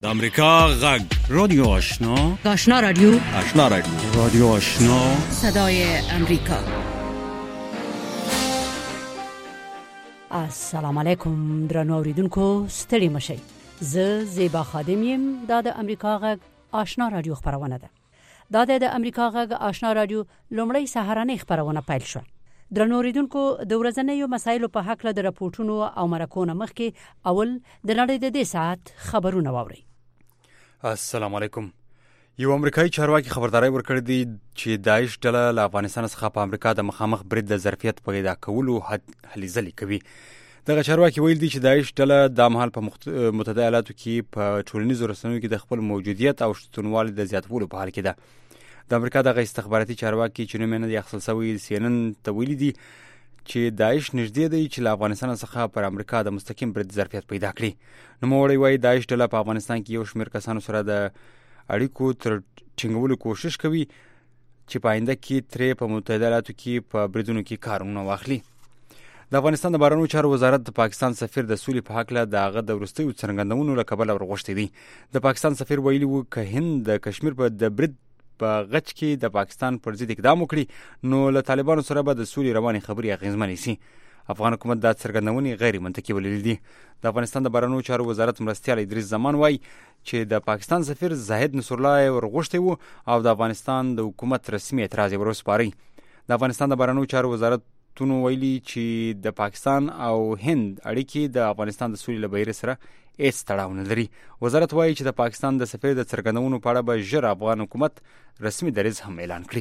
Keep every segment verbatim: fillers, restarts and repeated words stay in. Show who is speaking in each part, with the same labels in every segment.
Speaker 1: امریکا غږ
Speaker 2: رادیو آشنا
Speaker 3: آشنا رادیو
Speaker 1: آشنا رادیو
Speaker 2: رادیو آشنا
Speaker 3: صدای امریکا.
Speaker 4: السلام علیکم درنو اوریدونکو، ستړي مشئ. زه زیبا خادم یم. دا د امریکا غږ آشنا رادیو خبرونه ده. دا د امریکا غږ آشنا رادیو لومړی سهارنۍ خبرونه پیل شو. درنو اوریدونکو، د ورځنیو مسایلو په حق له د راپورټونو او مرکو مخکې اول د نړۍ د دې ساعت خبرونه واورئ.
Speaker 5: السلام علیکم. یو امریکایي چارواکي خبرداري ورکړې دي چې داعش ډله له افغانستان څخه په امریکا د مخامخ برید د ظرفیت پیدا کولو هلې ځلې کوي. دغه چارواکي ویل دي چې داعش ډله د مهال په متحده ایالاتو کې په ټولنیزو رسنیو کې د خپل موجودیت او شتونوالي د زیاتولو په حال کې ده. د امریکا دغه استخباراتي چارواکي چې نوم یې نه دی اخیستل شوی سی ان ان ته ویلي دي چې داعش نږدې دی چې له افغانستان څخه پر امریکا د مستقیم برید ظرفیت پیدا کړي. نوموړی وایي داعش ډله په افغانستان کې یو شمېر کسانو سره د اړیکو تر ټینګولو کوشش کوي چې په آینده کې ترې په متحده ایالاتو کې په بریدونو کې کارونه واخلي. د افغانستان د بهرنیو چارو وزارت د پاکستان سفیر د سولې په هکله د هغه د وروستیو څرګندونو له کبله ورغوښتی دی. د پاکستان سفیر ویلي و که هند د کشمیر په د برید په غچ کې د پاکستان پر ضد اقدام وکړي نو له طالبانو سره به د سولې روانې خبرې اغېزمنې شي. افغان حکومت دا څرګندونې غیر منطقي ولیدې دي. د افغانستان د بهرنیو چارو وزارت مرستیال ادریس زمان وایي چې د پاکستان سفیر زاهد نصرالله یې ورغوښتی و او د افغانستان د حکومت رسمي اعتراض یې وروسپاری. د افغانستان د بهرنیو چارو وزارتونو ویلي چې د پاکستان او هند اړیکې د افغانستان د سولې له بهیر سره هیڅ تړاو نه لري. وزارت وایي چې د پاکستان د سفیر د څرګندونو په اړه به ژر افغان حکومت رسمي دریځ هم اعلان کړي.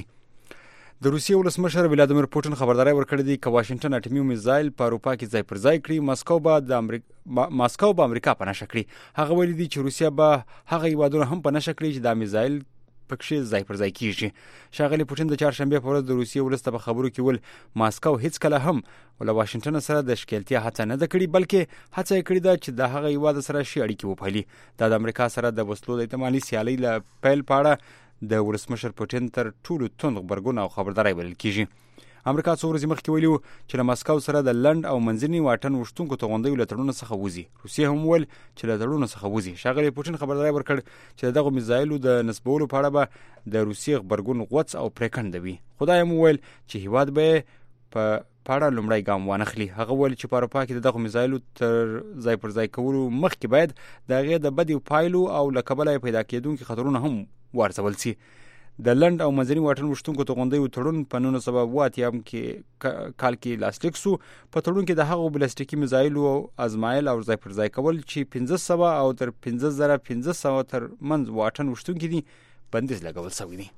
Speaker 5: د روسیې ولسمشر ولادیمیر پوتین خبرداری ورکړې ده چې واشنگټن اټومي میزایل په اروپا کې ځای پر ځای کړي. ماسکو به د امریکا ماسکو به امریکا په نشه کړي. هغه ویلي دي چې روسیا به هغه هیوادونه هم په نشه کړي چې د میزایل پکښې ځای پر ځای کیږي. ښاغلي پوتین د چهارشنبې په ورځ د روسیې ولس ته په خبرو کې ول ماسکو هیڅ کله هم له واشنگټن سره د ښکېلتیا هڅه نه ده کړې بلکې هڅه یې کړې ده چې د هغه هیواد سره ښې اړیکې وپالي. دا د امریکا سره د وسلو د احتمالي سیالۍ له پیل په اړه د ولسمشر پوتین تر ټولو توند غبرګون او خبرداری بلل کیږي. امریکا څو ورځې مخکې ویلي و چې له ماسکو سره د لنډ او منځني واټن وشتونکو توغندیو له تړون څخه وځي. روسیې هم ویل چې له تړون څخه وځي. ښاغلي پوتین خبرداری ورکړ چې دغه میزایلو د نصبولو په اړه به د روسیې غبرګون غوڅ او پریکنده وي. خدای هم ویل چې هیواد به په پاړه لومړی ګام وانخلي. هغه ویل چې په اروپا کې دغه میزایلو تر ځای پر ځای کولو مخکې باید د هغې د بدې پایلو او له کبله پیدا کېدونکي خطرونه هم وارزول شي. د لنډ او منځني واټن وشتونکو توغندیو تړون په نولس سوه اوه اتیا کال کې لاسلیک شو. په تړون کې د هغو بلاستیکي میزایلو ازمایل او ځای پر ځای کول چې پنځه سوه او تر پنځه زره پنځه سوه تر منځ واټن وشتونکي دي بندیز لګول شوی دی.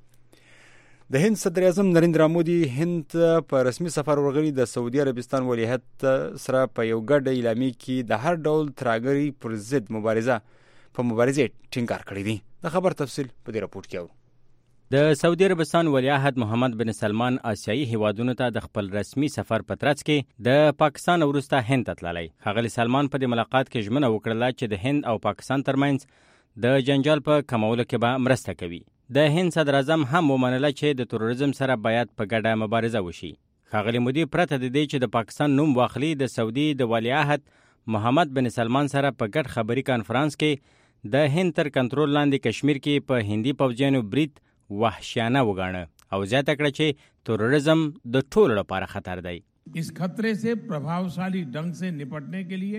Speaker 5: د هند صدر اعظم نریندرا مودي هند په رسمي سفر ورغلي. د سعودي عربستان ولیعهد سره په یو ګډ اعلامیه کې د هر ډول ترهګرۍ پر ضد مبارزه په مبارزې ټینګار کړی دی. د خبر تفصیل په دې راپورټ کې اورو.
Speaker 6: د سعودي عربستان ولیعهد محمد بن سلمان آسیایي هیوادونو ته د خپل رسمي سفر په ترڅ کې د پاکستان وروسته هند ته تللی. ښاغلي سلمان په دې ملاقات کې ژمنه وکړله چې د هند او پاکستان ترمنځ د جنجال په کمولو کې به مرسته کوي. د هند صدر اعظم هم ومنله چې د تروریزم سره باید په ګډه مبارزه وشي. ښاغلي مودي پرته د دې چې د پاکستان نوم واخلي د سعودي د ولیعهد محمد بن سلمان سره په ګډ خبري کانفرنس کې د هند تر کنټرول لاندې کشمیر کې په هندي پوځیانو برید وحشیانه وګاڼه او زیاته کړه چې تروریزم د ټولو لپاره خطر دی.
Speaker 7: اس خطرے سے प्रभावशाली ढंग से निपटने के लिए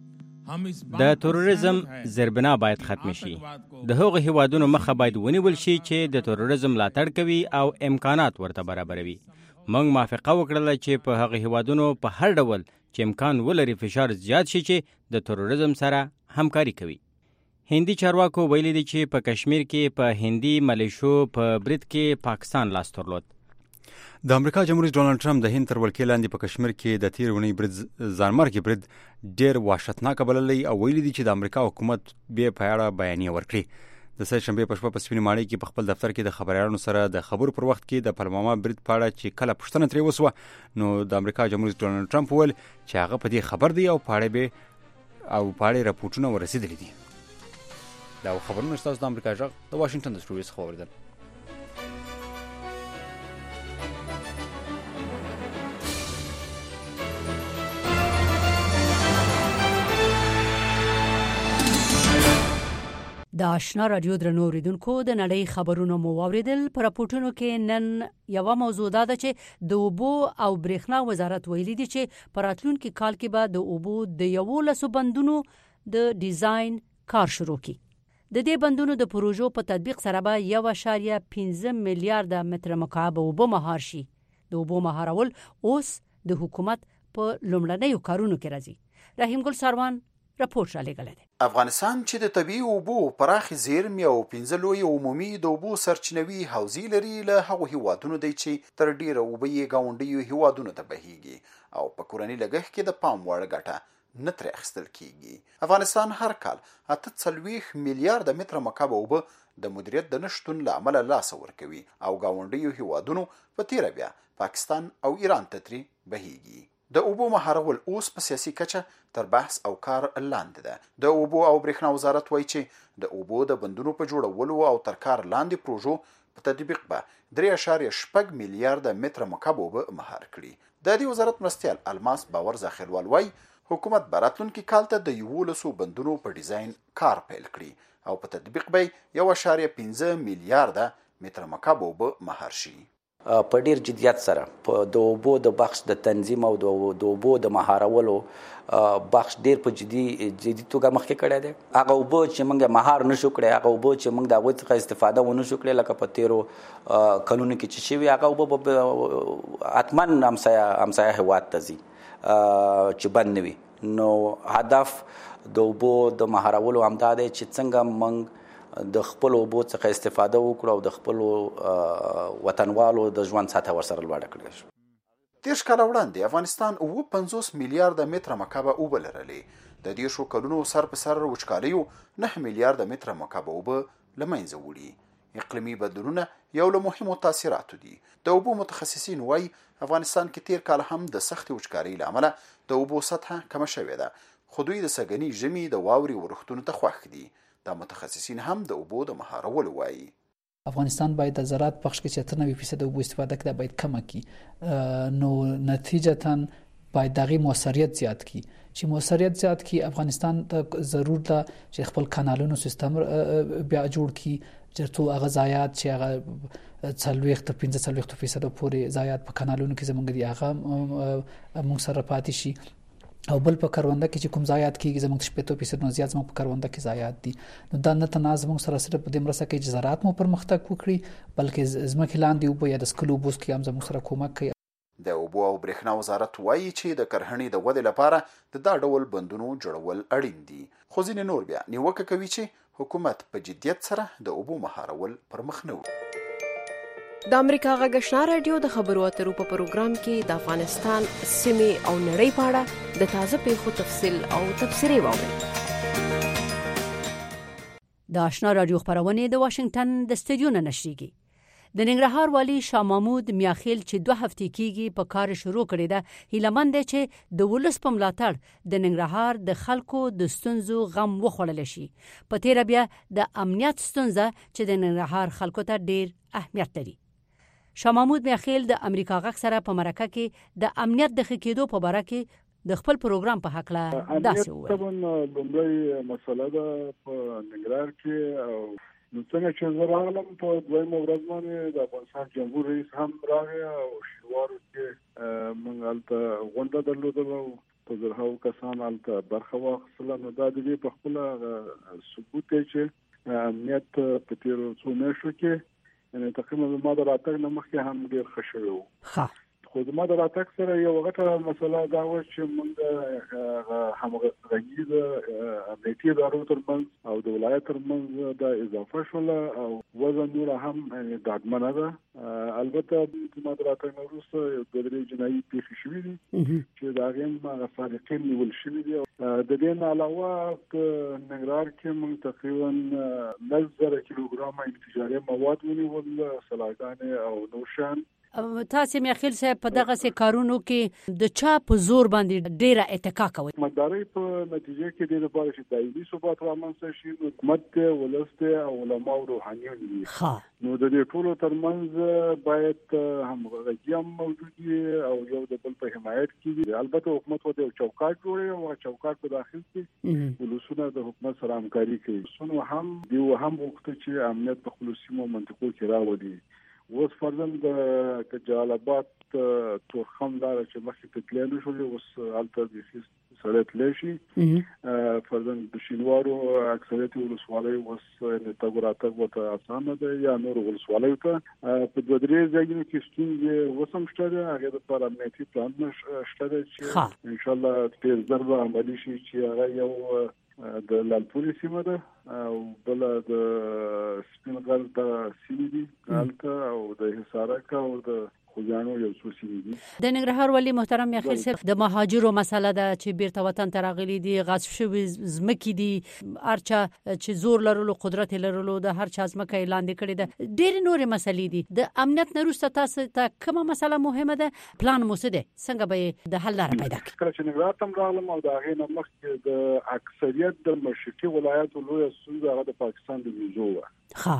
Speaker 6: د تروریزم زربنا باید ختم شي. د هغو هیوادونو مخه باید ونیول شي چې د تروریزم ملاتړ کوي او امکانات ورته برابروي. موږ موافقه وکړله چې په هغو هیوادونو په هر ډول چې امکان ولري فشار زیات شي چې د تروریزم سره همکاري کوي. هندي چارواکو ویلي دي چې په کشمیر کې په هندي ملیشو په برید کې پاکستان لاس درلود.
Speaker 5: د امریکا جمهور ډونالد ټرمپ د هند تر ولکې لاندې په کشمیر کې د تیر اونۍ برید ځانمرګي برید ډیر وحشتناک بللی او ویلي دي چې د امریکا حکومت به په اړه بیانیه ورکړي. د سه شنبې په شپه په سپینې ماڼۍ کې په خپل دفتر کې د خبريالانو سره د خبرو پر وخت کې د پلوامه برید په اړه چې کله پوښتنه ترې وسوه نو د امریکا جمهور ډونالد ټرمپ ویل چې هغه په دې خبر دی او په اړه به او په اړه راپورټونه ورسېدلي دي. دا خبرونه ستاسو د امریکا غږ د واشنگټن د سټوډیو څخه اوریدل.
Speaker 4: د آشنا رادیو درنو اوریدونکو د نړۍ خبرونه مو واوریدل. پر راپورټونو کې نن یو موضوع ده چې د اوبو او برېښنا وزارت ویلي دی چې په راتلونکي کال کې به د اوبو د یولسو بندونو د ډیزاین کار شروع کی. د دې بندونو د پروژو په تطبیق سره به یو اشاریه پنځه میلیارډ متر مکعب اوبه مهار شي. د اوبو مهارول اوس د حکومت په لومړنیو کارونو کې راځي. رحیم ګل سروان راپور را لېږلی دی.
Speaker 1: افغانستان چې د طبیعي اوبو پراخې زیرمې او پنځه لوی عمومي د اوبو سرچینوي حوزې لري، له هغو هیوادونو دی چې تر ډیره اوبه یې ګاونډیو هیوادونو ته بهیږي او په کورني لګښت کې د پام وړ ګټه نه ترې اخیستل کیږي. افغانستان هر کال اته څلوېښت میلیارډ متره مکعب اوبه د مدیریت د نشتون له امله لاسه ورکوي او ګاونډیو هیوادونو په تیره بیا پاکستان او ایران ته ترې بهیږي. د اوبو مهارول اوس په سیاسي کچه تر بحث او کار لاندې ده. د اوبو او برېښنا وزارت وایي چې د اوبو د بندونو په جوړولو او تر کار لاندې پروژو په تطبیق به درې اشاریه شپږ میلیارډ متره مکعب اوبه مهار کړي. د دې وزارت مرستیال الماس باور ذخیروال وایي حکومت به راتلونکي کال ته د یولسو بندونو په ډیزاین کار پیل کړي او په تطبیق به یو اشاریه پنځه میلیارډ متره مکعب اوبه مهار شي.
Speaker 3: په ډیر جدیت سره په د اوبو د بخش د تنظیم او د اوبو د مهارولو بخش ډیر په جدي جدي توګه مخکې کړی دی. هغه اوبه چې موږ مهار نشو کړی، هغه اوبه چې موږ د هغوی څخه استفاده ونه شو کړی لکه په تیرو کلونو کې چې شوي، هغه اوبه به حتما همسایه همسایه هېواد ته ځي چې بند نه وي. نو هدف د اوبو د مهارولو همدا دی چې څنګه موږ د خپل اوبو څخه استفاده وکړو او د خپل وطنوالو د ژوند سطحه ورسره لوړه کړی شو.
Speaker 1: دېرش کاله وړاندې افغانستان اوه پنځوس میلیارډ متره مکعب اوبه لرلې. د دېرشو کلونو سر په سر وچکالیو نه میلیارډ متره مکعب اوبه له منځه وړي. اقلیمي بدلونونه یو له مهمو تاثیراتو دي. د اوبو متخصصین وایي افغانستان کې تیر کال هم د سختې وچکالۍ له امله د اوبو سطحه کمه شوې ده، خو دوی د سږني ژمي د واورې ورښتونو ته خوښ دي. دا متخصصین هم د اوبو د مهارولو وایي
Speaker 8: افغانستان باید د زراعت بخش کې چې اته نوي فیصد اوبو استفاده کړي باید کمه کړي. نو نتیجتا باید دغه موثریت زیات کړي. چې موثریت زیات کړي افغانستان ته ضرور ده چې خپل کانالونو سیستم بیا جوړ کړي چې هغه ضایعات چې هغه څلوېښت تر پنځه څلوېښت فیصد پورې ضایعات په کانالونو کې زموږ دي هغه موږ سره پاتې شي. او بل په کرونده کې چې کوم ضایعات کیږي زموږ شپږ فیصد نه زیات زموږ په کرونده کې ضایعات دي. نو دا نه تناز موږ سره سره په دې مرسته کې چې زراعت مو پرمختګ وکړي بلکې زموږ لاندې اوبه یا د سکلو اوبو کې هم زموږ سره کومک کوي.
Speaker 1: د اوبو او برېښنا وزارت وایي چې د کرهڼې د ودې لپاره د دا ډول بندونو جوړول اړین دي، خو ځینې نور بیا نیوکه کوي چې حکومت په جدیت سره د اوبو مهارول پر مخ نه وړي.
Speaker 9: د امریکا غږ آشنا رادیو د خبرو اترو په پروګرام کې د افغانستان سیمې او نړۍ په اړه د تازه پیښو تفصیل او تبصرې واورئ.
Speaker 4: د آشنا رادیو خبرونه د واشنگټن د استودیو نه نشریږي. د ننګرهار والی شاه محمود میاخیل چې دوه هفتې کېږي په کار شروع کړی ده، هیلهمند دی چې د ولس په ملاتړ د ننګرهار د خلکو د ستونزو غم وخوړل شي. په تیره بیا د امنیت ستونزه چې د ننګرهار خلکو ته ډیر اهمیت لري. شاه محمود میاخیل د امریکا غږ سره په مرکه کې د امنیت د ښه کېدو په باره کې د خپل پروګرام په حق له داسې وویل.
Speaker 10: امنیت طبعا لومړی مسله ده په ننګرهار کې، او نو څنګه چې زه راغلم په دویمه ورځ باندې د افغانستان جمهور رئیس هم راغی او شینوارو کې موږ هلته غونډه درلودله او په زرهاوو کسان هلته برخه واخیستله. نو دا د دې په خپله ثبوت دی چې امنیت په تېرو څو میاشتو کې یعنې تقریبا زما د راتګ نه مخکې هم ډېر ښه شوی و. خو زما د راتګ سره یو غټه مسله دا وه چې موږ د همغږي د امنیتي ادارو ترمنځ او د ولایت ترمنځ دا اضافه شوله او وضع نوره هم ډاډمنه ده. البته زما د راتګ نه وروسته یو دوه درې جنایي پېښې شوي دي چې د هغې هم هغه سارقین نیول شوي دي. د دې نه علاوه په ننګرهار کې موږ تقریبا لس زره کیلوګرامه انفجاري مواد ونیول، سلاګانې او نور شیان
Speaker 4: تاسو میخیل صاحب په دغه سه کارونو کې د چا په زور باندې ډیره اتکا کوي؟
Speaker 10: مداري په نتیجه کې د لپاره چې دایمي ثبات رامنځته شي، حکومت ولسته او علماء او روحانيون دي. نو د دې ټولو ترمنځ باید همغږي هم موجود وي او یو د بل په حمایت کې. البته حکومت ته یو چوکاټ جوړي او چوکاټ په داخل کې ولسونه د حکومت سره همکاري کوي. سونو هم دی هم وخت چې امنیت په خصوصي منطقو کې راوړي. اوس فرضاً د جلال آباد تورخم لاره چې مخکې ته تللی نه شولې، اوس هلته بیخي سړی تللی شي. فرضاً د شینوارو اکثریت ولسوالۍ اوس تګ راتګ ورته اسانه ده، یا نورو ولسوالیو ته. په دوه درې ځایونو کې ستونزې اوس هم شته ده، هغې دپاره امنیتي پلانونه شته ده چې انشاءالله ډېر ژر به عملي شي، چې هغه یو د لالپورې سیمه ده او بل د سپین غر د سیمې دي هلته، او د حصارک او د خوځانو یو څو سیمې دي.
Speaker 4: د ننګرهار والي محترم یاخیل صاحب، د مهاجرو مسله ده چې بیرته وطن ته راغلي دي، غصب شوي ځمکې دي، هر چا چې زور لرلو قدرت لرلو د هر چا ځمکه یې لاندې کړې ده، ډېرې نورې مسلې دي. د امنیت نه وروسته تاسو ته کومه مسله مهمه ده؟ پلان مو څه دی؟ څنګه به د حل لاره پیدا کړئ؟
Speaker 10: کله چې ننګرهار ته راغلم او د هغې نه مخکې د اکثریت د مشرقي ولایاتو لویه ستونزه هغه د پاکستان د ویزو وه.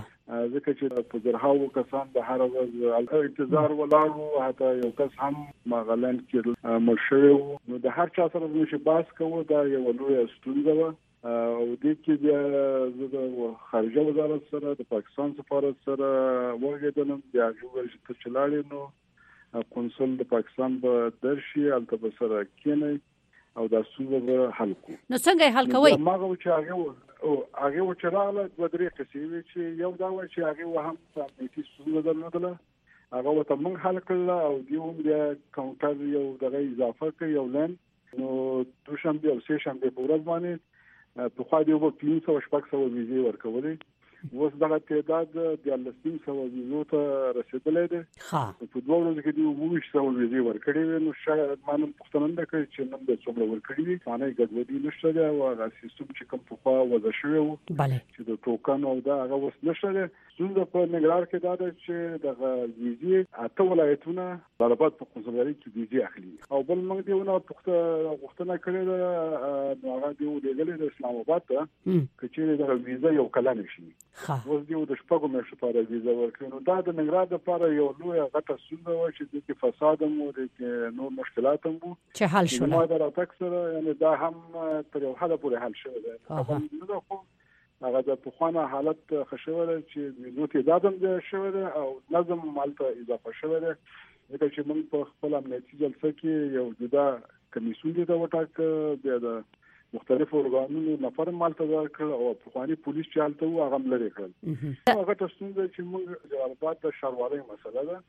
Speaker 10: ځکه چې په زرهاوو کسان د هر ورځ انتظار ولاړ وو، حتی یو کس هم مغلند کې مړ شوی وو. نو د هر چا سره موږ بحث کوو، دا یوه لویه ستونزه وه. او دې کې بیا زه د خارجه وزارت سره د پاکستان سفارت سره وغږېدلم. بیا هغې وویل چې ته چې لاړې نو قونسل د پاکستان به درشي، هلته به سره کښېنئ او دا ستونزه به حل کړو.
Speaker 4: نو څنګه یې حل کوئ؟
Speaker 10: هماغه و چې هغې او هغه و چې راغله دوه درې قصې وې، چې یو دا و چې هغه هم امنیتي ستونزه درلودله، هغه ورته موږ حل کړله، او دوی هم بیا کاونټر یو دغه اضافه کړ، یو لین. نو دوشنبې او سه شنبې په ورځ باندې پخوا دوی به پنځه سوه شپږ سوه ویزې ورکولې، اوس دغه تعداد دیارلس نیم سوه ویزو ته رسېدلی دی. په دوه ورځو کې دوی اووه ویشت سوه ویزې ورکړې وې. نو شاید ما نن پوښتنه نه ده کړې چې نن به څومره ورکړي وي. معنی ګډوډي نشته ده، او هغه سیستم چې کوم پخوا وضع شوی و چې د ټوکن او دا هغه اوس نشته ده. ستونزه په ننګرهار کې دا ده چې دغه ویزې اته ولایتونه جلال آباد په قونسلګرۍ کې ویزې اخلي، او بل موږ دېونه غوښتنه کړې ده، نو هغه دې ولېږلې د اسلام آباد ته که چېرې دغه ویزه یو کلنه شي. اوس دیو د شپږو میاشتو لپاره ویزه ورکړي. نو دا د ننګرهار لپاره یو لویه غټه ستونزه وه چې دې کې فساد هم و، دې کې نور مشکلات هم وو
Speaker 4: چې حل شول.
Speaker 10: زما د راتګ سره یعنې دا هم تر یو حده پورې حل شوی دی. نه ده خو هغه د پخوانه حالت ښه شوی دی چې ویزو تعداد هم زیات شوی دی او نظم هم هلته اضافه شوی دی. ځکه چې موږ په خپل امنیتي جلسه کې یو جدا کمیسیون دې ته وټاکه، بیا د مختلفو ارګانونو نفر هم هلته ځای کړل، او پخواني پولیس چې هلته وو هغه هم لرې کړل. هغه ته ستونزه چې موږ جلال آباد د ښاروالۍ مسله ده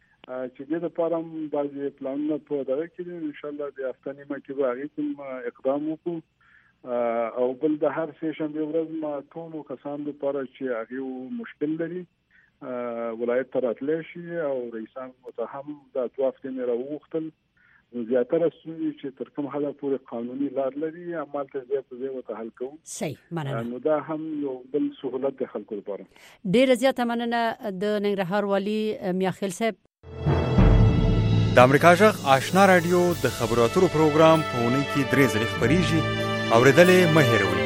Speaker 10: چې دې دپاره هم بعضې پلانونه په دغه کې دي. انشاءالله د هفته نیمه کې به هغې کوم اقدام وکړو. او بل د هر سه شنبې ورځ ما ټولو کسانو لپاره چې هغې مشکل لري ولایت ته راتلی شي، او رئیسان ورته هم دا دوه هفتې مې راوغوښتل. نو زیاتره ستونزې چې تر کوم حده پورې قانوني لار لري، همالته ځای په ځای ورته حل کوو.
Speaker 4: صحیح، مننه.
Speaker 10: نو دا هم یو بل سهولت د خلکو لپاره.
Speaker 4: ډېره زیاته مننه د ننګرهار والي میاخیل صاحب.
Speaker 5: د امریکا غږ آشنا رادیو د خبرو اترو پروګرام په اونۍ کې درې ځلې خپرېږي، اورېدل مه هېروئ.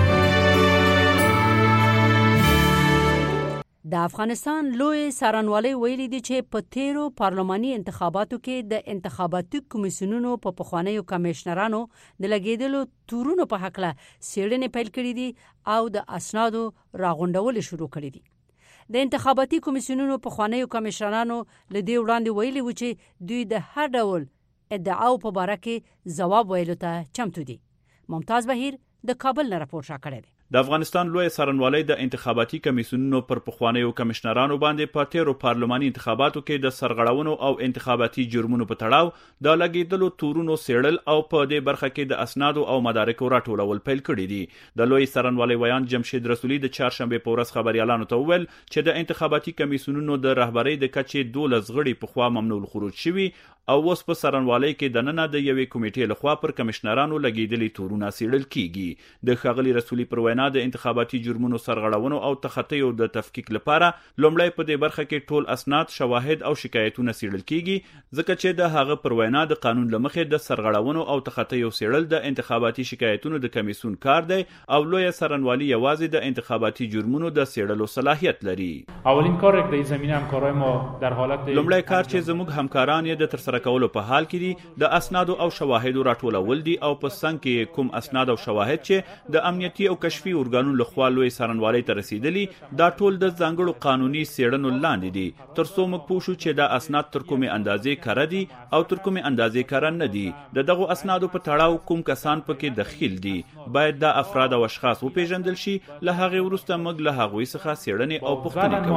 Speaker 4: د افغانستان لوی څارنوالۍ ویلي دي چې په تیرو پارلماني انتخاباتو کې د انتخاباتي کمیسیونونو په پخوانیو کمیشنرانو د لګیدلو تورونو په هکله څېړنې پیل کړي دي او د اسنادو راغونډول شروع کړي دي. د انتخاباتي کمیسیونونو پخوانیو کمیشنرانو له دې وړاندې ویلي و چې دوی د هر ډول ادعاو په باره کې ځواب ویلو ته چمتو دي. ممتاز بهیر د کابل نه راپور شا کړی دی.
Speaker 11: د افغانستان لوی څارنوالۍ د انتخاباتي کمیسیونونو پر پخوانیو کمشنرانو باندې په تیرو پارلماني انتخاباتو کې د سرغړونو او انتخاباتي جرمونو په تړاو د لګیدلو تورونو څېړل او په دې برخه کې د اسنادو او مدارکو راټولول پیل کړي دي. د لوی څارنوالۍ ویان جمشید رسولي د چهارشنبې په ورځ خبريالانو ته وویل چې د انتخاباتي کمیسیونونو د رهبرۍ د کچې دولس غړي په خوا ممنوع الخروج شوي او اوس په څارنوالۍ کې د ننه د یوې کمیټې لخوا پر کمشنرانو لګیدلي تورونه څېړل کیږي. د ښاغلي رسولي پر وینا وینا د انتخاباتي جرمونو سرغړونو او تخطیو د تفکیک لپاره لومړی په دې برخه کې ټول اسناد، شواهد او شکایتونه څېړل کیږي، ځکه چې د هغه پر وینا د قانون له مخې د سرغړونو او تخطیو څېړل د انتخاباتي شکایتونو د کمیسیون کار دی او لویه څارنوالي یوازې د انتخاباتي جرمونو د څېړلو صلاحیت لري.
Speaker 12: اولین کار یک د زمینه همکارای ما در حالت
Speaker 11: لومړی کار چې زموږ همکاران یې د ترسره کولو په حال کې دي د اسنادو او شواهدو راټولول دي او په څنګ کې کوم اسناد او شواهد چې د امنیتي او کشفي ارګانونو لخوا لوی څارنوالۍ ته رسیدلي دا ټول د ځانګړو قانوني څېړنو لاندې دي تر څو موږ پوه شو چې دا اسناد تر کومې اندازې کره دي او تر کومې اندازې کره نه دي. د دغو اسنادو په تړاو کوم کسان پکې دخیل دي باید دا افراد او اشخاص وپېژندل شي. له هغې وروسته موږ له هغوی څخه څېړنې او پوښتنې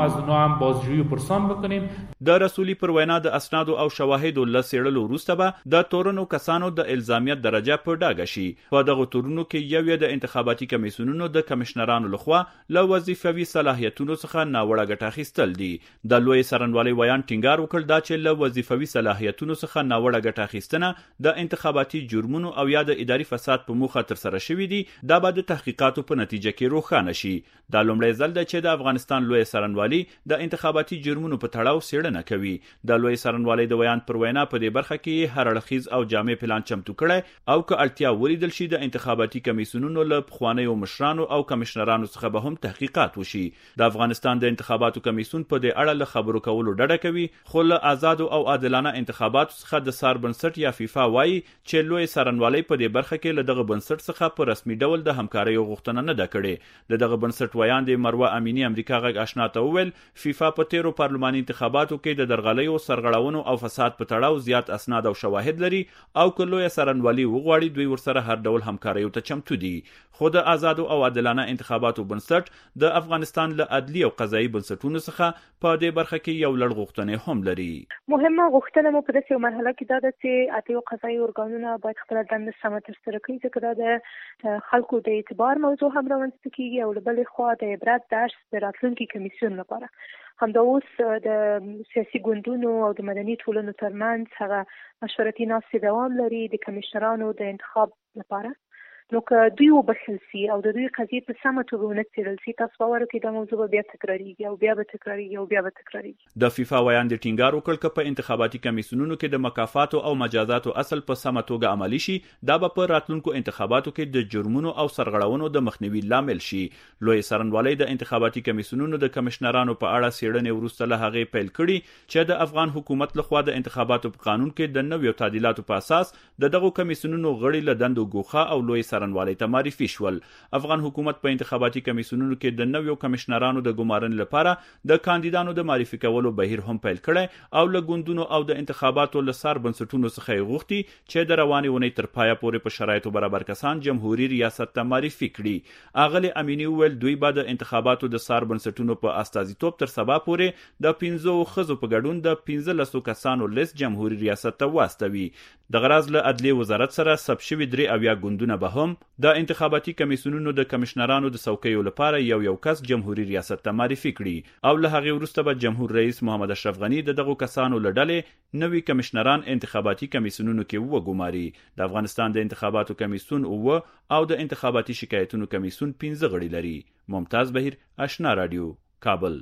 Speaker 11: کوو. د رسولي پر وینا د اسنادو او شواهدو له څېړلو وروسته به د تورنو کسانو د الزامیت درجه په ډاګه شي. په دغو تورنو کې یو یې د انتخاباتي کمیسیونونو د کمشنرانو لخوا له وظیفوي صلاحیتونو څخه ناوړه ګټه اخیستل دي. د لوی څارنوالۍ ویان ټینګار وکړ دا چې له وظیفوي صلاحیتونو څخه ناوړه ګټه اخیستنه د انتخاباتي جرمونو او یا د اداري فساد په موخه ترسره شوي دي. دا به د تحقیقاتو په نتیجه کې روښانه شي. دا لومړی ځل دی چې د افغانستان لوی څارنوالي د انتخاباتي جرمونو په تړاو څېړنه کوي. د لوی څارنوالۍ د ویان پر وینا په دې برخه کې هر اړخیز او جامع پلان چمتو کړی او که اړتیا ولیدل شي د انتخاباتي کمیسیونونو له پخوانیو مشرانو او کمشنرانو څخه به هم تحقیقات وشي. د افغانستان د انتخاباتو کمیسیون په دې اړه له خبرو کولو ډډه کوي، خو له آزادو او عادلانه انتخاباتو څخه د سار بنسټ یا فیفا وایي چې لوی څارنوالۍ په دې برخه کې له دغه بنسټ څخه په رسمي ډول د همکاریو غوښتنه نه ده کړې. د دغه بنسټ ویان د مروه امینی امریکا غږ آشنا ته وویل فیفا په تیرو پارلماني انتخاباتو کې د درغلیو، سرغړونو او فساد په تړاو زیات اسناد او شواهد لري او که لوی څارنوالي وغواړي دوی ورسره هر ډول همکاریو ته چمتو دي. خو د آزادو او عادلانه انتخاباتو بنسټ د افغانستان له عدلي او قضایي بنسټونو څخه په دې برخه کې یو لړ غوښتنې هم لري.
Speaker 13: مهمه غوښتنه مو په داسې مرحله کې دا ده چې عدلي او قضایي ارګانونه باید خپله دنده سمه ترسره کړي، ځکه دا د خلکو د اعتبار موضوع هم رامنځته کیږي او له بلې خوا د عبرت درس د راتلونکي کمیسیون لپاره. همدا اوس د سیاسي ګوندونو او د مدني ټولنو ترمنځ هغه مشورتي ناستې دوام لري د کمیشنرانو د انتخاب لپاره. نو که دوی وبخښل سي او د دوی قضیې په سمه توګه ونه څېړل سي، تاسو باور وکړئ دا موضوع به بیا تکرارېږي او بیا به تکرارېږي او بیا به تکرارېږي.
Speaker 11: د فیفا ویان د ټینګار وکړ که په انتخاباتي کمیسیونونو کې د مکافاتو او مجازاتو اصل په سمه توګه عملي شي، دا به په راتلونکو انتخاباتو کې د جرمونو او سرغړونو د مخنیوي لامل شي. لوی څارنوالۍ د انتخاباتي کمیسیونونو د کمشنرانو په اړه څېړنې وروسته له هغې پیل کړي چې د افغان حکومت لخوا د انتخاباتو په قانون کې د نویو تعدیلاتو په اساس د دغو کمیسیونونو غړي له دندو ګوښه او لوی څارنوالۍ ته معرفي شول. افغان حکومت په انتخاباتي کمیسیونونو کې د نویو کمشنرانو د ګمارنې لپاره د کاندیدانو د معرفي کولو بهیر هم پیل کړی او له ګوندونو او د انتخاباتو له سار بنسټونو څخه یې غوښتي چې د روانې اونۍ تر پایه پورې په شرایطو برابر کسان جمهوري ریاست ته معرفي کړي. اغلې امینی وویل دوی به د انتخاباتو د سار بنسټونو په استازیتوب تر سبا پورې د پنځو ښځو په ګډون د پنځلسو کسانو لیست جمهوري ریاست ته واستوي. د غراض له عدلیې وزارت سره ثبت شوي درې اویا ګوندونه به هم د انتخاباتي کمیسیونونو د کمشنرانو د څوکیو لپاره یو یو کس جمهوري ریاست ته معرفي کړي او له هغې وروسته به جمهور رئیس محمد اشرف غني د دغو کسانو له ډلې نوي کمشنران انتخاباتي کمیسیونونو کې وګماري. د افغانستان د انتخاباتو کمیسیون اوه او د انتخاباتي شکایتونو کمیسیون پنځه غړي لري. ممتاز بهیر، آشنا رادیو، کابل.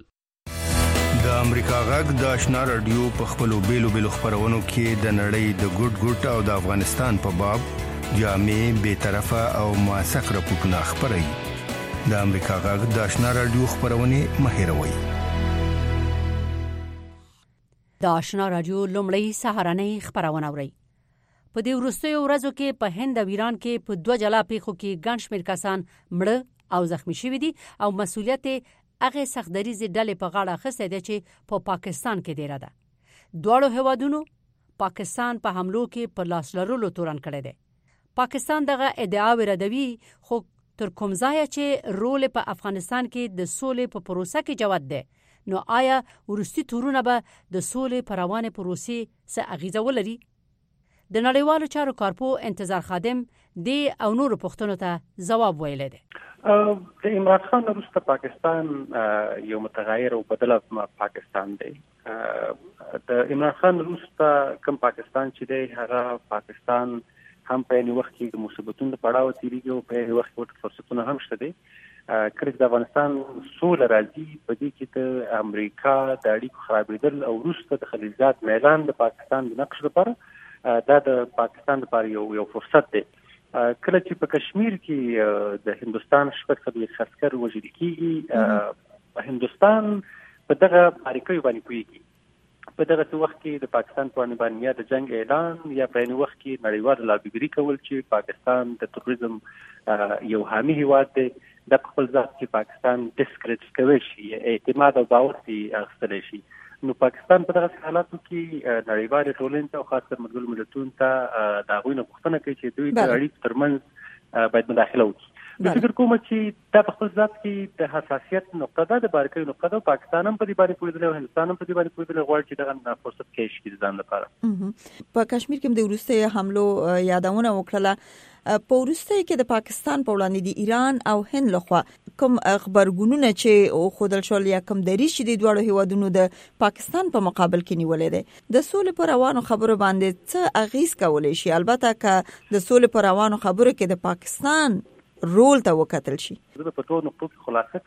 Speaker 14: د امریکا غږ د آشنا رادیو په خپلو بیلو بیلو خپرونو کې د نړۍ د ګوټ ګوټ او د افغانستان په باب جامع، بے طرفه او موثق راپورټونه خپروي. د امریکا غږ د آشنا رادیو خپرونې مه هېروئ.
Speaker 4: د آشنا رادیو لومړی سهارنۍ خپرونه اورئ. په دې وروستیو ورځو کې په هند او ایران کې په دوه جلا پیښو کې ګڼ شمېر کسان مړه او زخمی شوي دي او مسؤلیت هغه سختدریزې ډلې په غاړه اخیستی دی چې په پاکستان کې دیره ده. دواړو هیوادونو پاکستان په حملو کې په لاس لرلو تورن کړی دی. پاکستان دغه ادعاوې ردوي، خو تر کوم ځایه چې رول په افغانستان کې د سولې په پروسه کې جوت دی، نو آیا وروستي تورونه به د سولې په روانې پروسې څه اغیزه ولري؟ د نړیوالو چارو کارپو انتظار خادم دې او نورو پوښتنو ته ځواب ویلی دی.
Speaker 15: د عمران خان وروسته پاکستان یو متغیر او بدله پاکستان دی. د عمران خان وروسته کوم پاکستان چې دی هغه پاکستان هم په یوه وخت کې د مصیبتونو په اړه تیریږي او په یوه وخت کې فرصتونه هم شته دي. کله چې د افغانستان سوله راځي په دې کې د امریکا د اړیکو خرابېدل او وروسته د خلیجات میلان د پاکستان د نقش لپاره دا د پاکستان لپاره یو یو فرصت دی. کله چې په کشمیر کې د هندستان شپږ څلوېښت عسکر وژل کېږي، هندستان په دغه باریکیو باندې پوهېږي. په دغه وخت کې د پاکستان په باندې یا د جنگ اعلان یا په عین وخت کې نړیوال لابیګري کول چې پاکستان د تروریزم یو حامي هیواد دی، د خپل ځات کې پاکستان ډیسکریډټ کوي شي، اعتماد او باور یې اخیستل شي. نو پاکستان په دغه حالاتو کې نړیوال ټولنې ته او خاص کر ملګرو ملتونو ته د هغوی نه پوښتنه کوي چې دوی د اړیکو ترمنځ باید مداخله وکړي. زه فکر کوم چې دا په خپل ذات کې د حساسیت نقطه ده، د باریکۍ نقطه ده. پاکستان هم په دې باندې پوهېدلی او هندوستان هم په دې باندې پوهېدلی غواړي چې دغه فرصت کیش کړي ځان لپاره.
Speaker 16: په کشمیر کې د وروستي حملو یادونه وکړله. په وروستي کې د پاکستان په وړاندې د ایران او هند لخوا کوم خبرګونونه چې خودل شول یا کوم دریځ چې د دوه هیوادونو د پاکستان په مقابل کې نیولې ده، د سولې پر روانو خبرو باندې څه اغیز کولای شي؟ البته که د سولې پر روانو خبرو کې د پاکستان رول ته وکتل شي.
Speaker 15: زه په ټولو نقطو کې خلاصه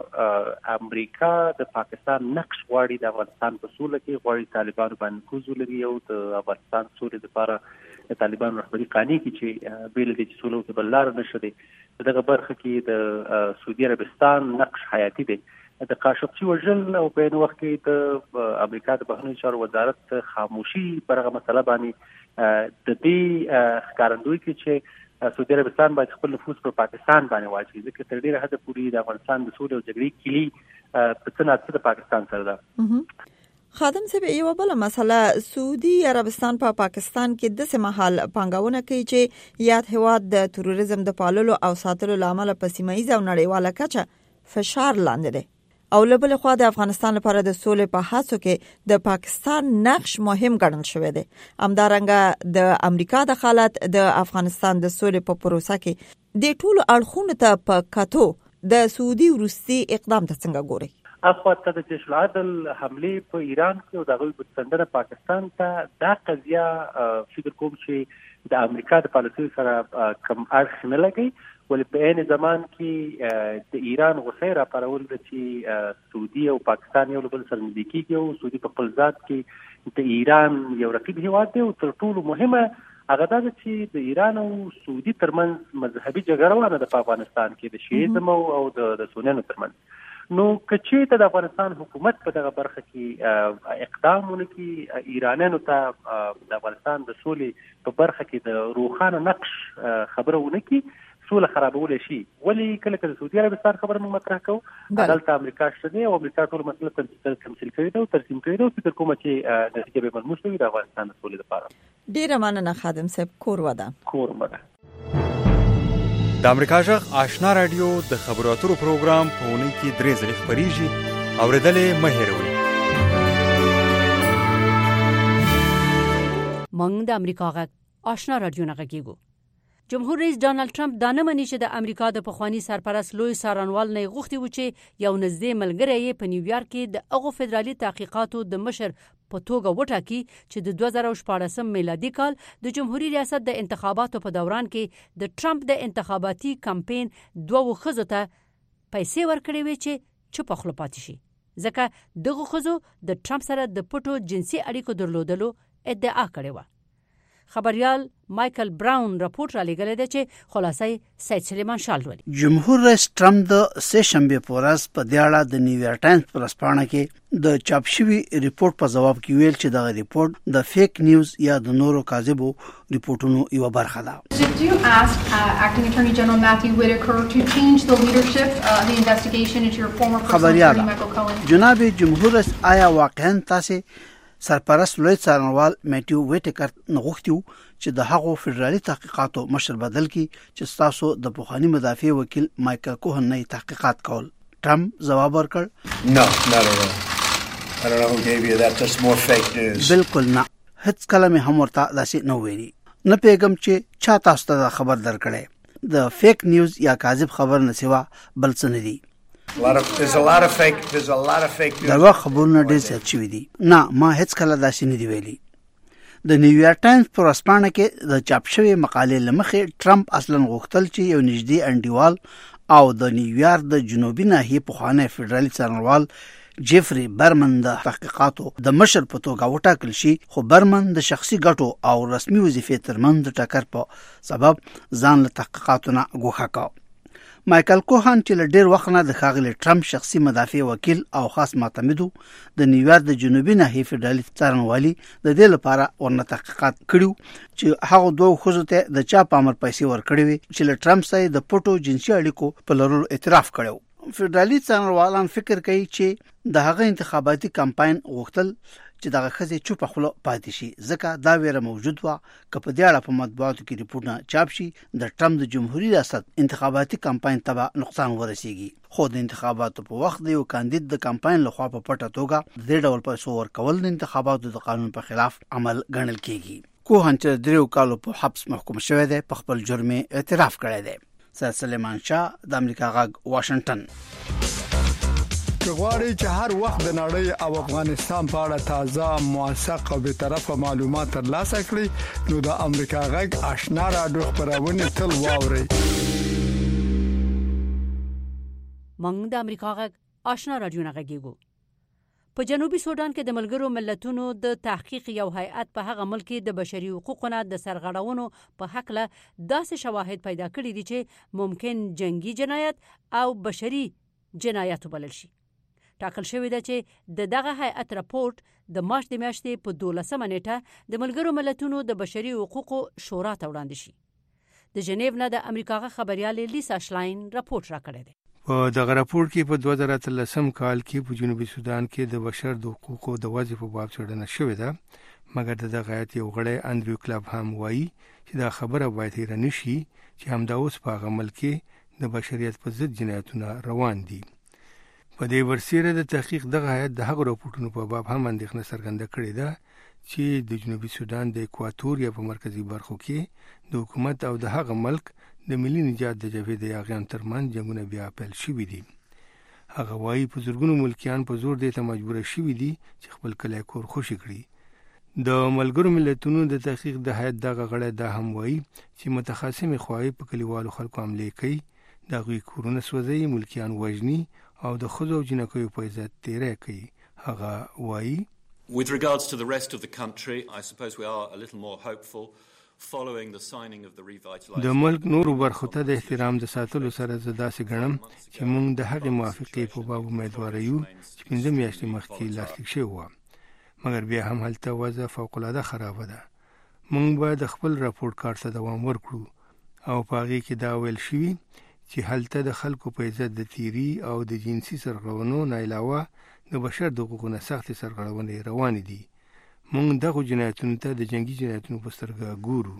Speaker 15: کوم، امریکا د پاکستان نقش غواړي د افغانستان په سوله کې، غواړي طالبانو باندې کوز ولري او د افغانستان سولې لپاره د طالبانو رهبري قانع کړي چې بیل دي چې سوله ته بل لار نشي. په دغه برخه کې د سعودي عربستان نقش حیاتي دی. د قاشقچي وژل او په یو وخت کې د امریکا د بهرنیو چارو وزارت خاموشي پر هغه مسله باندې د دې ښکارندوی کې چې سعودي عربستان باید خپل نفوذ پر پاکستان باندې واچوي، ځکه تر ډیره حده پورې د افغانستان د سولې او جګړې کلی په څه نه څه د پاکستان سره ده.
Speaker 16: خادم صاحب، یو بل مسله، سعودي عربستان په پا پاکستان کې د سه محل پانګونه کوي چې یاد هواد د تروریزم د پاللو او ساتلو لامل په سیمایي او نړیواله کچه فشار لاندې دی. او له بل خوا د افغانستان لپاره د سولې په هڅو کې د پاکستان نقش مهم ګڼل شوی دی. همدارنګه د امریکا دخالت د افغانستان د سولې په پروسه کې د ټولو اړخونو ته په کتو د سعودي وروستي اقدام ته څنګه ګوري؟
Speaker 15: اخواته د جيش العدل حمله په ایران کې او د غوي بتندره پاکستان ته دا قضیه فکر کوم چې د امریکا د پالیسي سره کم اړخ نه لګي، ولې په عین زمان کې د ایران غوسه را پارول چې سعودي او پاکستان یو بل سره نږدې کیږي او سعودي په خپل ذات کې د ایران یو رقیب هیواد دی. او تر ټولو مهمه هغه دا چې د ایران او سعودي ترمنځ مذهبي جګړه روانه ده په افغانستان کې د شیعیزم او د سنیانو ترمنځ. نو کچې ته د افغانستان حکومت په دغه برخه کې اقدام ونکړي، ایرانانو ته د افغانستان د سولې په برخه کې د روښانه نقش خبره ونکړي، سوله خرابول شي. ولی کله کله سعودي عربستان خبره موږ مطرح کوو، دلته امریکا شته او امریکا ټول مسله تمثيل کوي او ترسیم کوي او فکر کوم چې نتیجه به ملموس وي د افغانستان د سولې لپاره.
Speaker 16: ډیره مننه خادم صاحب. کور ودا
Speaker 15: کور ودا
Speaker 5: د امریکا جغ آشنا رادیو د خبرو اترو پروګرام په اونۍ کې درې ځلې خبريږي، اوریدلې مه هېروئ.
Speaker 4: موږ د امریکا غږ آشنا رادیو نه غږیږو. جمهور رئیس ډانلډ ټرمپ دا نه مني چې د امریکا د پخوانی سرپرست لوی څارنوال نه غوښتي و چې یو نږدې ملګری یې په نیویارک کې د هغو فدرالي تحقیقاتو د مشر په توګه وټاکي چې د دوه زره شپاړس میلادي کال د جمهوریت ریاست د انتخاباتو په دوران کې د ټرمپ د انتخاباتي کمپاین دوه ښځو ته پیسې ورکړې وي چې چوپ خوله پاتې شي، ځکه دغه ښځو د ټرمپ سره د پټو جنسي اړیکو درلودلو ادعا کړې وه. خبريال مايكل براون راپورټ را لګلې ده چې خلاصې سید سلیمان شال ولي.
Speaker 17: جمهور رئیس ټرمپ د سه شنبه په ورځ په دې اړه د نیویارک ټایمز په رسپانه کې د چاپ شوی ریپورت په جواب کې ویل چې دا ریپورت د فیک نیوز یا د نورو کاذبو ریپورتونو یو برخه ده.
Speaker 18: Did you ask uh, Acting Attorney General Matthew Whitaker to change the leadership of uh, the investigation into your former personal attorney Michael Cohen?
Speaker 17: جناب جمهور رئیس آیا واقعا تاسو سرپرست لوی څارنوال میټیو ویټکر نغښتیو چې د هغو فدرالي تحقیقاتو مشر بدل کی چې تاسو د پوخانی مدافع وکیل مایکل کوهن نه تحقیقات کول؟ ټرمپ جواب ورکړ
Speaker 19: No, not at all. I don't know who gave you that. That's more fake news.
Speaker 17: بالکل نه، هیڅ کلمه هم ورته داسې نه ویلي. نه پیغام چې چا تاسو ته خبر درکړي. د فیک نیوز یا کاذب خبر نه سوا بل څه نه دي.
Speaker 19: A lot of, there's a lot of fake there's a lot of fake news.
Speaker 17: دا خبرونه ډېر زیات شوي دي. نه، ما هیڅ کله داسې نه دی ویلي. د نیویارک ټایمز پر رسپانه کې د چاپ شوی مقالې لمخې ټرمپ اصلا غوښتل چې یو نږدې انډیوال او د نیویارک د جنوبي ناحیې پخوانی فدرالي څارنوال جیفری برمن د تحقیقاتو د مشر په توګه وټاکل شي، خو برمن د شخصي ګټو او رسمي وظیفې ترمنځ د ټکر په سبب ځان له تحقیقاتو نه ګوښه کړ. مایکل کوهن چې له ډېر وخت نه د ښاغلي ټرمپ شخصي مدافع وکیل او خاص معتمد د نیویارک د جنوبي ناحیې فدرالي څارنوالي د دې لپاره ورنه تحقیقات کړي چې هغه دوه ښځو ته د چا په امر پیسې ورکړې وي چې له ټرمپ سره د پټو جنسي اړیکو په لرلو اعتراف کړی. فدرالي څارنوالان فکر کوي چې د هغه انتخاباتي کمپاین غوښتل چې دغه ښځې چوپه خوله پاتې شي، ځکه دا ویره موجود وه که په دې اړه په مطبوعاتو کې ریپورټونه چاپ شي د ټرمپ د جمهوري ریاست انتخاباتي کمپاین ته به نقصان ورسیږي. خو د انتخاباتو په وخت د یو کاندید د کمپاین لخوا په پټه توګه د دې ډول پیسو ورکول د انتخاباتو د قانون په خلاف عمل ګڼل کیږي. کوهن چې دریو کالو په حبس محکوم شوی دی په خپل جرم اعتراف کړی دی. سید سلیمان شاه، د امریکا غږ، واشنگټن.
Speaker 20: غواړئ چې هر وخت د نړۍ او افغانستان په اړه تازه، موثق او به طرفه معلومات ترلاسه کړئ نو د امریکا غږ آشنا رادیو خبرونه تل واورئ.
Speaker 4: موږ د امریکا غږ آشنا رادیو نه غږیږو. په جنوبي سودان کې د ملګرو ملتونو د تحقیق یو هیئت په هغه ملک کې د بشري حقوقو د سرغړونو په حق له داسې شواهد پیدا کړي دي چې ممکن جنگي جنایت او بشري جنایت وبلل شي. ټاکل شوی ده چې د دغه هیئت راپورټ د مارچ د میاشتې په دولسمه نیټه د ملګرو ملتونو د بشري حقوقو شورا ته وړاندې شي. د ژنیو نه د امریکا غږ خبريال لیسا شلاین راپورټ راکړی دی.
Speaker 14: په دغه راپور کې په دوه زره اتلسم کال کې په جنوبي سودان کې د بشر د حقوقو د وضع په باب څېړنه شوې ده، مګر د دغه هیئت یو غړی انډریو کلاب هم وایي چې دا خبره باید هېره نه شي چې همدا اوس په هغه ملک کې د بشریت په ضد جنایتونه روان دي. په دې ورسیره د تحقیق دغه هیئت د هغو راپورټونو په باب هم اندېښنه څرګنده کړې ده چې د جنوبي سودان د اکواتور یا په مرکزي برخو کې د حکومت او د هغه ملک د ملي نجات د جبهې د یاغیانو ترمنځ جنګونه بیا پیل شوي دي. هغه وایي په زرګونو ملکیان په زور دې ته مجبوره شوي دي چې خپل کلی کور خوشي کړي. د ملګرو ملتونو د تحقیق د هیئت دغه غړی دا هم وایي چې متخاصمې خواهی په کلیوالو خلکو حملې کوي، د هغوی کورونه سوځوي، ملکیان وژني او د ښځو او جنکیو په عزت تیری کوي. هغه وایي
Speaker 21: With regards to the rest of the country, I suppose we are a little more hopeful following the signing of the revitalized
Speaker 14: د ملک نورو برخو ته د احترام د ساتلو سره زه داسې ګڼم چې موږ د هغې موافقې په باب امیدواره یو چې پنځه میاشتې مخکې لاسلیک شوې وه، مګر بیا هم هلته وضع فوقالعاده خرابه ده. موږ باید خپل راپورټ کار ته دوام ورکړو او په هغې کې دا ویل شوي چې هلته د خلکو په عزت د تیري او د جنسي سرغړونو نه علاوه د بشر د حقوقو نه سختې سرغړونې روانې دي. موږ دغو جنایتونو ته د جنګي جنایتونو په سترګه ګورو.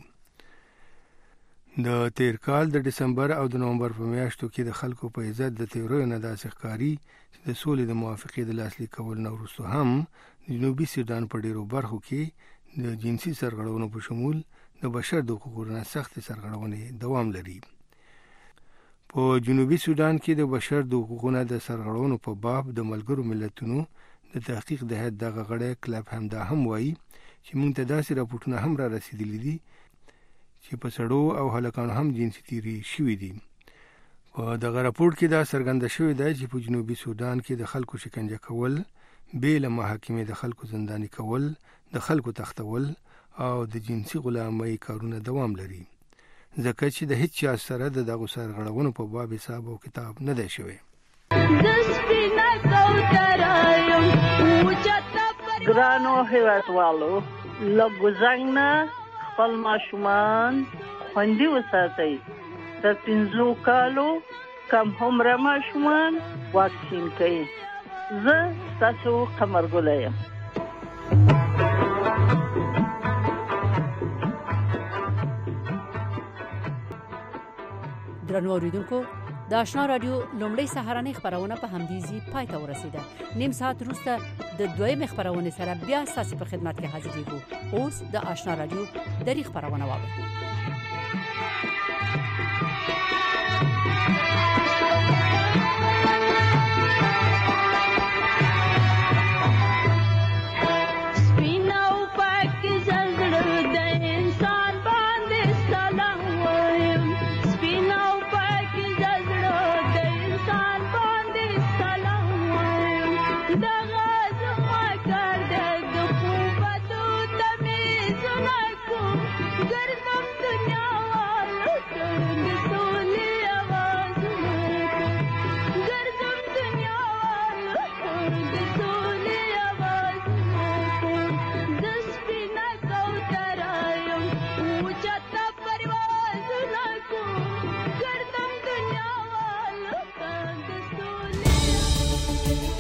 Speaker 14: د تیر کال د ډسمبر او د نومبر په میاشتو کې د خلکو په عزت د تیریو نه داسې ښکاري چې د سولې د موافقې د لاسلیک کولو نه وروسته هم د جنوبي سودان په ډېرو برخو کې د جنسي سرغړونو په شمول د بشر د حقوقو نه سختې سرغړونې دوام لري. په جنوبي سودان کې د بشر د حقوقو نه د سرغړونو په باب د ملګرو ملتونو د تحقیق د هیئت دغه غړی کلب هم دا هم وایي چې موږ ته داسې راپورټونه هم را رسېدلي دي چې په سړو او هلکانو هم جنسي تیري شوي دي. په دغه راپورټ کې دا څرګنده شوې ده چې په جنوبي سودان کې د خلکو شکنجه کول، بې له محاکمې د خلکو زنداني کول، د خلکو تختول او د جنسي غلامۍ کارونه دوام لري، ځکه چې د هیڅ چا سره د دغو سرغړونو په باب حساب او کتاب نه دی شوی.
Speaker 22: ګرانو هیوادوالو، له ګوزنګ نه خپل ماشومان خوندي وساتئ. د پنځو کالو کم عمره ماشومان واکسین کوي. زه ستاسو قمرګله یم.
Speaker 4: درنو اوریدونکو، د آشنا رادیو لومړی سهارنۍ خبرونه په همدې ځای پای ته ورسېده. نیم ساعت وروسته د دویمې خبرونې سره بیا ستاسو په خدمت کې حاضرېږو. اوس د آشنا رادیو درې خبرونه واورئ.